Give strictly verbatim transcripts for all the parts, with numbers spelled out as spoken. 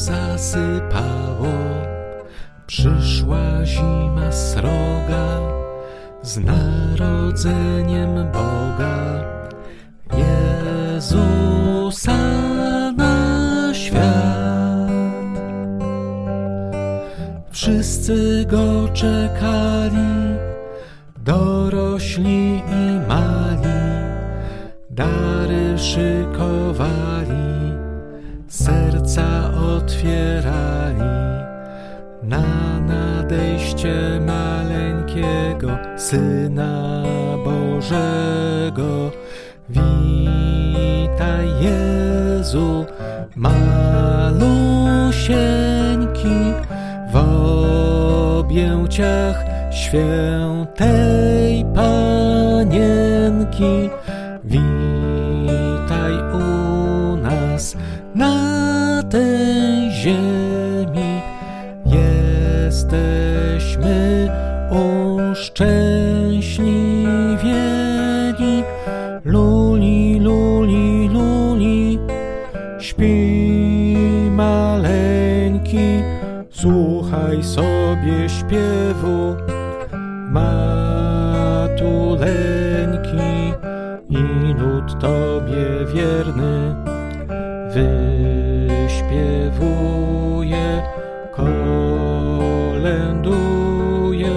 zasypało. Przyszła zima sroga z narodzeniem Boga, Jezusa na świat. Wszyscy Go czekali, dorośli i mali, dary szykowali, serca otwierali na nadejście maleńkiego Syna Bożego. Witaj Jezu, malusieńki, w objęciach świętej Panienki. Witaj u nas na tej ziemi, jesteśmy uszczęśliwieni. Luli, luli, luli, śpi maleńki, słuchaj sobie śpiewu matuleńki i lud Tobie wierny wyśpiewuje, kolęduje,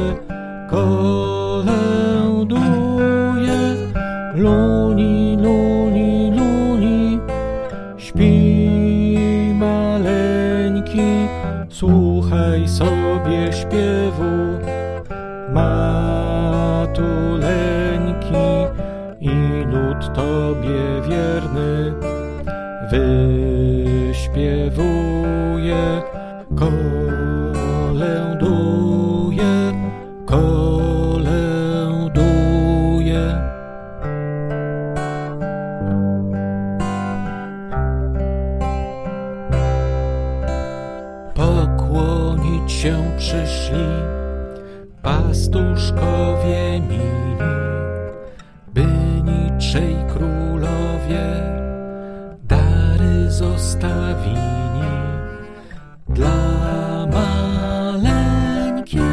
kolęduje. Luli, luli, luli, śpi maleńki, słuchaj sobie śpiewu matuleńki i lud Tobie wierny wyśpiewuje, kolęduje, kolęduje. Pokłonić się przyszli pastuszkowie mili, by niczej królowie dary zostawili dla maleńkiego.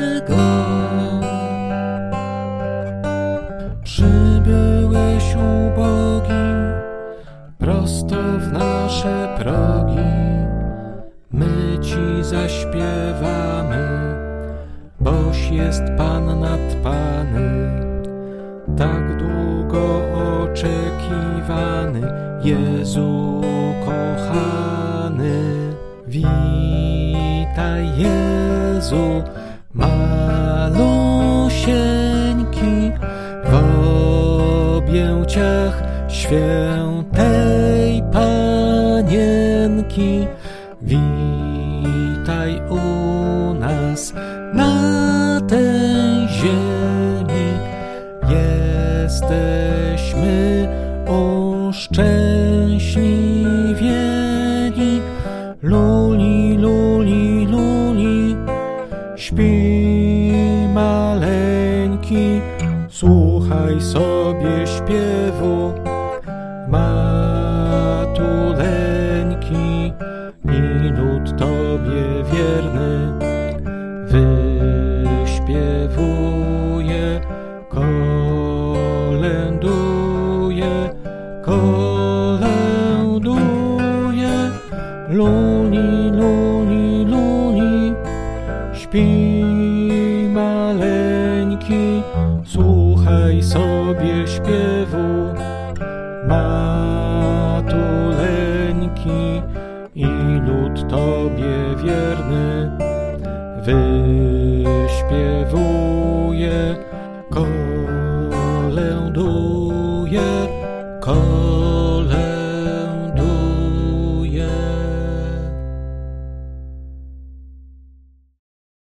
Przybyłeś ubogi prosto w nasze progi, my Ci zaśpiewamy, boś jest Pan nad Pany, tak długo oczekiwany, Jezu kochany. Witaj Jezu, malusieńki, w objęciach świętej Panienki. Witaj u nas na tej ziemi, jesteśmy uszczęśliwieni. Luli, luli, luli, śpi maleńki, słuchaj sobie śpiewu matuleńki i lud Tobie wierny wyśpiewuje, kolęduje, kolęduje. Luli, luli, luli, śpi maleńki, słuchaj sobie śpiewu matuleńki i lud Tobie wierny wyśpiewuje, kolęduje.